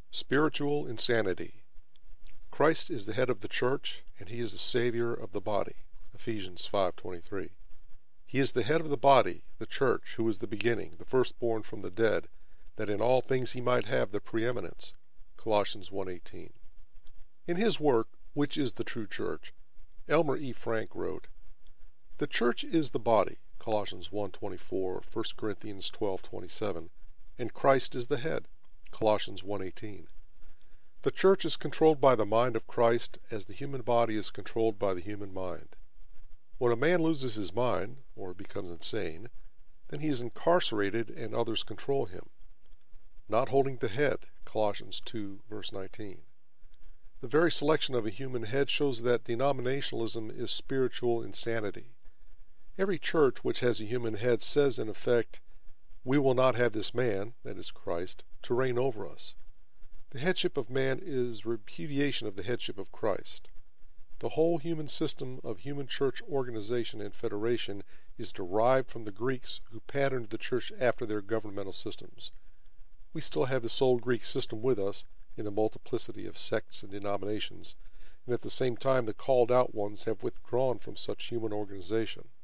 Spiritual insanity. Christ is the head of the church, and he is the Savior of the body. Ephesians 5:23. He is the head of the body, the church, who is the beginning, the firstborn from the dead, that in all things he might have the preeminence. Colossians 1:18. In his work, Which is the True Church?, Elmer E. Frank wrote, "The church is the body, Colossians 1:24, 1 Corinthians 12:27, and Christ is the head, Colossians 1:18. The church is controlled by the mind of Christ as the human body is controlled by the human mind. When a man loses his mind, or becomes insane, then he is incarcerated and others control him. Not holding the head, Colossians 2, verse 19. The very selection of a human head shows that denominationalism is spiritual insanity. Every church which has a human head says in effect, we will not have this man, that is Christ, to reign over us. The headship of man is repudiation of the headship of Christ. The whole human system of human church organization and federation is derived from the Greeks who patterned the church after their governmental systems. We still have this old Greek system with us in the multiplicity of sects and denominations, and at the same time the called out ones have withdrawn from such human organization.